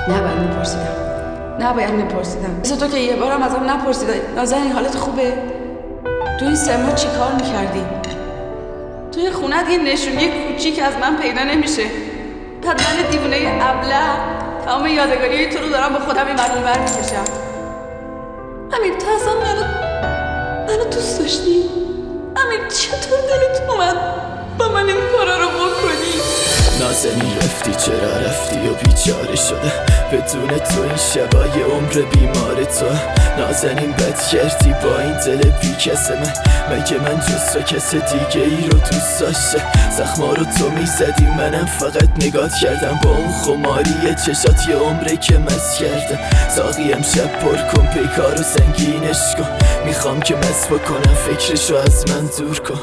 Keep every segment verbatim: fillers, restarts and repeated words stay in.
نباید میپرسیدم نباید میپرسیدم مثل تو که یه بارم ازم نپرسیدم نازنین حالت خوبه؟ تو این سه ماه چی کار میکردی؟ توی خونت یه نشونی کوچیک از من پیدا نمیشه. بعد من دیوونه ابله تمام یادگاری تو رو دارم با خودم این برون بر میکشم. امیر تو اصلا منو منو دوست داشتی؟ امیر چطور دلت اومد با من این کارا رو بکنی؟ نازنین رفتی چرا رفتی و بیچاره شده بدون تو این شبای عمر بیمار تو. نازنین بد کردی با این دل بی کس من مگه من جز تو کس دیگه ای رو دوست داشته؟ زخما رو تو میزدی منم فقط نگات کردم با اون خماری چشات یه عمره که مست کرده. ساقی امشب پر کن پیکار و سنگینش کن میخوام که مست بکنم فکرشو از من دور کن.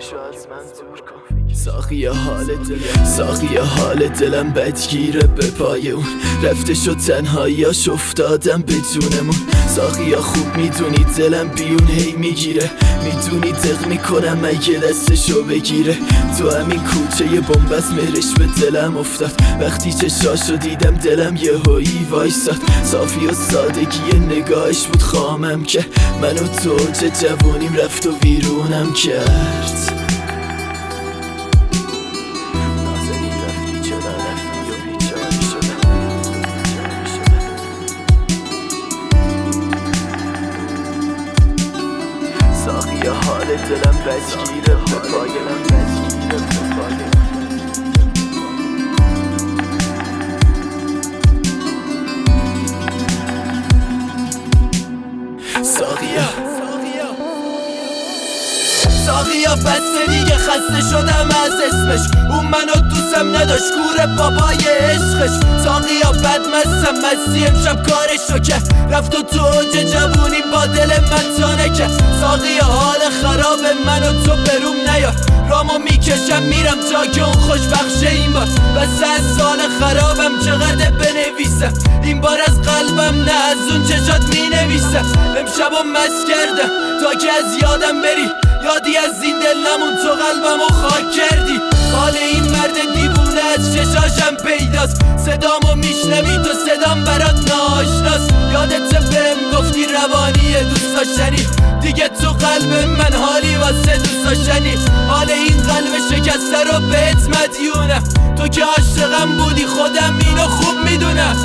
ساقی حال دلم ساقی حال دلم بدگیره به پای اون رفته شد تنهاییاش افتادم به جونمون. ساقی خوب میدونی دلم بیون هی میگیره میدونی دق میکنم اگه دستشو بگیره. تو همین کوچه یه بمبست مهرش به دلم افتاد وقتی چشاشو دیدم دلم یه هایی وایساد. صافی و سادگی نگاهش بود خامم که منو تو چه جوونیم رفت و ویرونم کرد. ساقی حال دلم بدگیره به پای من بدگیره به پای من. ساقیا ساقیا بسته دیگه خسته شدم از اسمش اون منو دوستم نداشت کوره بابای عشقش. ساقیا بدمستم مستی امشب کارشو کرد رفت و تو اوج جوونی با دل من تانه کرد. ساقیا حال خراب منو تو بروم نیار رامو میکشم میرم تا که اون خوشبخشه این بار بس از سال خرابم چقدر بنویسم این بار از قلبم نه از اون چشات مینویسم. امشب و مست کردم تا که از یادم بری یادی از این دل نمون تو قلبمو خاک کردی. حال این مرد دیوونه از چشاشم پیداست صدامو میشنوی تو صدام برات ناآشناست. یادت بهم گفتی روانیه دوست داشتنی دیگه تو قلب من حالی واسه دوست داشتنی. حال این قلب شکسته رو بهت مدیونم تو که عاشقم بودی خودم اینو خوب میدونم.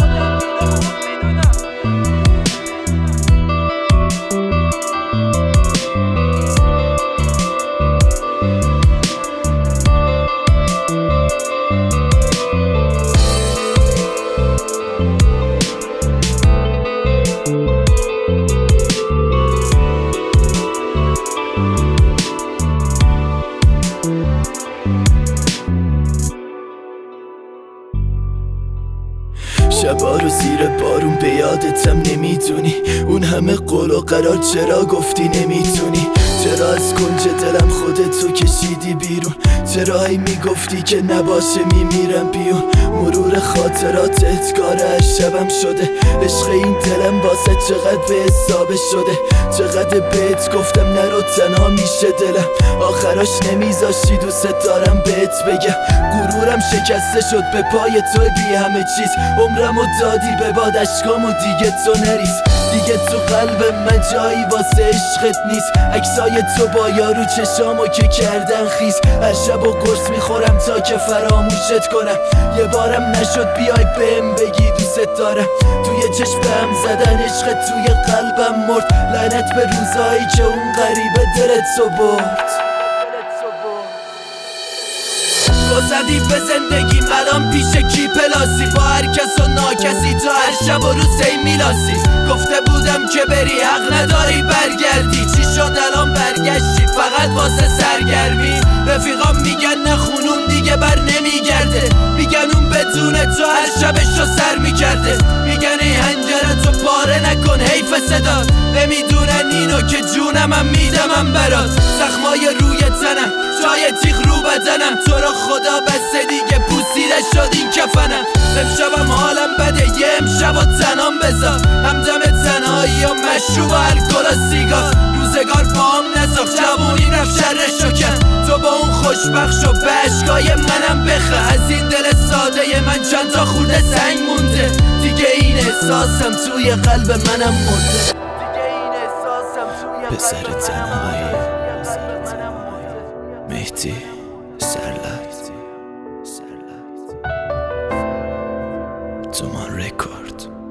شبا رو زیر بارون به یادتم نمیدونی اون همه قول و قرار چرا گفتی نمیتونی؟ چرا از کنج دلم خودتو کشیدی بیرون؟ چرا هی میگفتی که نباشه میمیرم بیون؟ مرور خاطراتت کار از شبم شده عشق این دلم واسه چقدر به حسابه شده. چقدر بهت گفتم نرو تنها میشه دلم آخراش نمیذاشتی دوست دارم بهت بگم. غرورم شکسته شد به پای تو بی همه چیز عمرمو دادی به باد اشکامو دیگه تو نریز دیگه تو قلب من جایی واسه عشقت نیست. عکسای تو با یارو چشامو که کردن خیز هر شب و قرص میخورم تا که فراموشت کنم. یه بارم نشد بیای بهم بگی دوست دارم توی چشمم زدن عشقت توی قلبم مرد. لعنت به روزایی که اون غریبه دلت تو برد. گذدی به زندگی الان پیش کی پلاسی با هر کس و ناکسی تو هر شب و روز ای میلاسی. گفته بودم که بری حق نداری برگردی چی شد الان برگشتی فقط واسه سرگرمی؟ رفیقام میگن نخونون دیگه بر نمیگرده میگن اون بدون تو هر شبشو سر میکرده میگن ای هنجره تو پاره نکن حیف صدا نمیدونن اینو که جونمم میدمم برات. زخمای روی تنم جای تیغ رو بدنم تو رو خدا بسته دیگه پوسیده شد این کفنم. امشبم حالم بده یه امشب و تنام بذار همدم تنهایی و مشروب و الکل و سیگار. روزگار پاهم نساخت جوونیم رفت شرشو کرد تو با اون خوشبخت شو به عشقای منم بخه. از این دل ساده من چند تا خورده سنگ مونده دیگه احساسم توی قلب منم مرده پسر تنهایی مهدی سرلت تومان رکورد.